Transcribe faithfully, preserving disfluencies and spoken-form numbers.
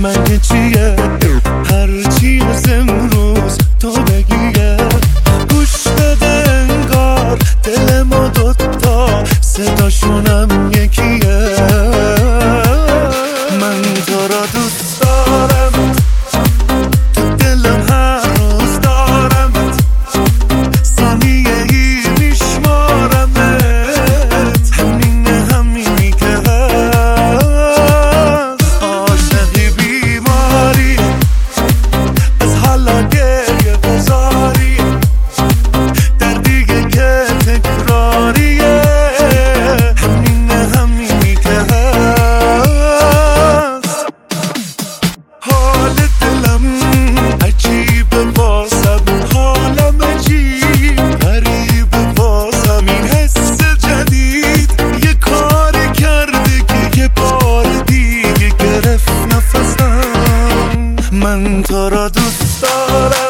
من چیه هرچی از امروز تو بگیه. گوش بده انگار دل ما دوتا صداشونم یکیه. من تو را دوست دارم، تو دلم هر روز دارمت، ثانیه ای میشمارمت، همینه همینی که هست. عاشقی بیماری از حالا گریه بزاری، دردیه که تکراریه، همینه همینی که هست. حال دلم عجیبه واسم، حالم عجیب غریبه واسم، این حس جدید یه کاری کرده که یه بار دیگه گرفت نفسم. من تو را دوست دارم،